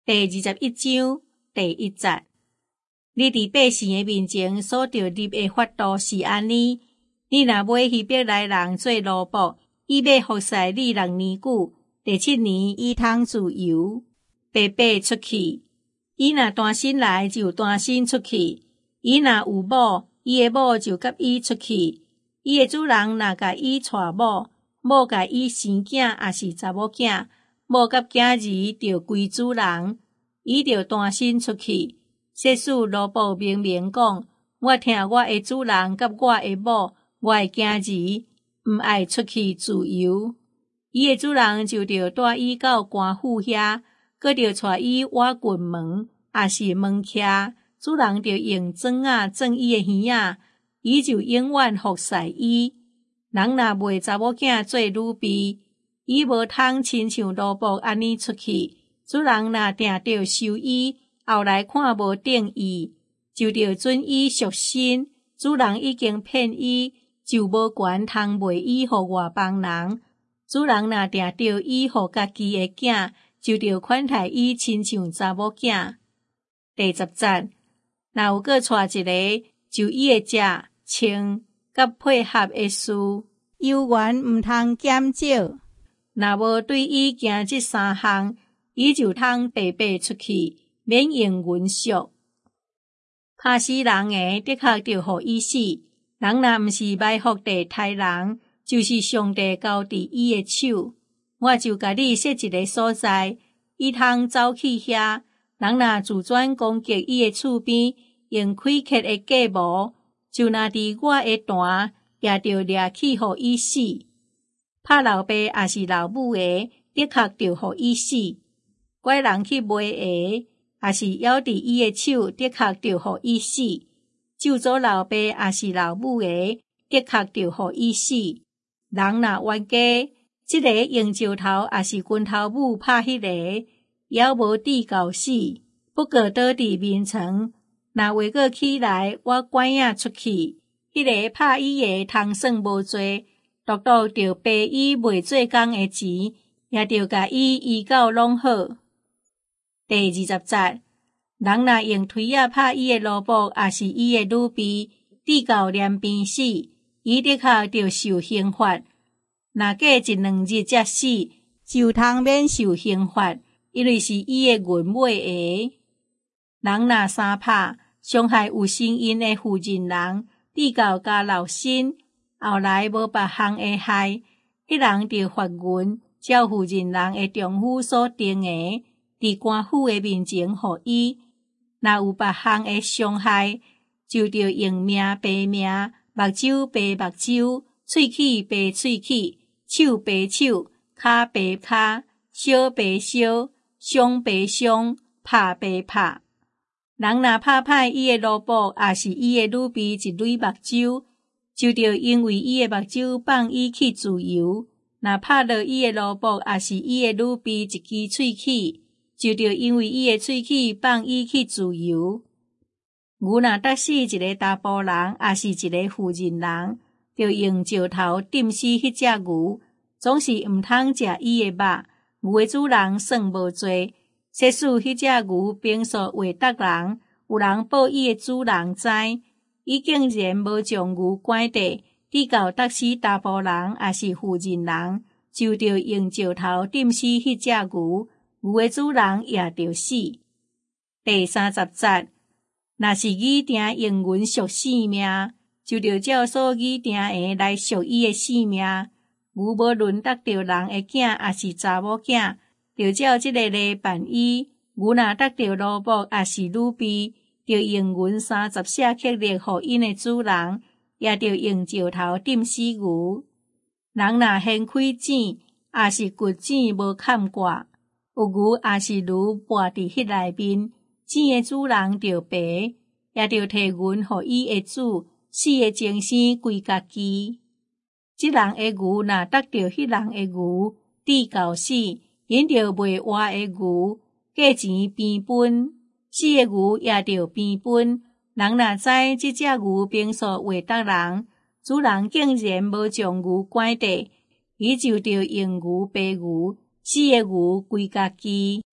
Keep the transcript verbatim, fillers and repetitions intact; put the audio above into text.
第二十一章第一节，你伫百姓的面前所着立的法度是安尼：你若买希伯来人做奴仆，伊要服侍你六年久，第七年伊通自由，白白出去。伊若单身来就单身出去，伊若有某，伊的某就甲伊出去。伊的主人若甲伊娶某，某甲伊生囝也是查某囝，某甲囝儿着归主人，伊着单身出去。说使奴仆明明讲：我听我的主人甲我的某，我的囝儿毋爱出去自由。伊的主人就着带伊到官府遐，搁着带伊挖掘门，也是门徛，主人着用钻仔钻伊的耳仔，伊就永远服侍伊。人若卖查某囝做女婢，伊无通亲像奴仆安尼出去。主人若定着收伊，后来看无定意，就着准伊赎身。主人已经骗伊，就无权通卖伊互外邦人。主人若定着伊互家己的囝，就着款待伊亲像查某囝。第十节，若有搁带一个就伊的食、穿、甲配合的事，有缘毋通减少。若无对伊行即三项，伊就通白白出去，免用银赎。拍死人的，的确着互伊死。人若毋是埋伏地杀人，就是上帝交伫伊的手。我就甲你设一个所在，伊通走去遐。人若自转攻击伊的厝边，用开刻的计谋，就若伫我的弹，也着掠去互伊死。拍老爸也是老母的，的确着互伊死。拐人去买鞋，也是咬伫伊的手，的确着互伊死。咒诅老爸也是老母的，的确着互伊死。人若冤家，即个用石头也是拳头母拍迄个，也无抵到死，不过倒伫眠床。若话过起来，我管影出去，迄、那个拍伊的通算无罪，独独着赔伊未做工的钱，也着甲伊医到拢好。第二十节，人若用推仔拍伊的奴仆，也是伊的女婢，抵到连边死，伊的确着受刑罚。若过一两日才死，就通免受刑罚，因为是伊的银买的。人若三拍，伤害有身孕的妇人人，抵到加老身，后来无别项会害，迄人着罚银，照妇人人的丈夫所定的，伫官府的面前互伊。若有别项的伤害，就着用命赔命，目睭赔目睭，喙齿赔喙齿，手赔手，骹赔骹，烧赔烧，伤赔伤，拍赔拍。人若拍歹伊的奴仆，也是伊的女婢一蕊目睭，就着因为伊的目睭放伊去自由；若拍落伊的奴仆，也是伊的女婢一支喙齿，就着因为伊的喙齿放伊去自由。牛若得死一个查甫人，也是一个妇人人，着用石头钉死迄只牛，总是毋通食伊的肉。牛的主人算无罪。说使迄只牛平素话得人，有人报伊的主人知，伊竟然无将牛关地，抵到得死查甫人也是妇人人，就着用石头钉死迄只牛，牛的主人也着死。第三十节，若是擬定用银赎性命，就着照所拟定的来赎伊的性命。牛无论得着人的囝，也是查某囝，着照即个例办伊。牛若得着奴仆，也是女婢，着用银三十舍克勒互因的主人，也着用石头钉死牛。人若掀开井，也是掘井无坎挂，有牛也是驴跋伫迄内面，井的主人着赔，也着摕银互伊的主，死的精神归家己。即人的牛若得着迄人的牛，抵到死，因着卖活的牛，价钱平分，死的牛也着平分。人若知即只牛平素话得人，主人竟然无将牛关地，伊就着用牛赔牛，死的牛归家己。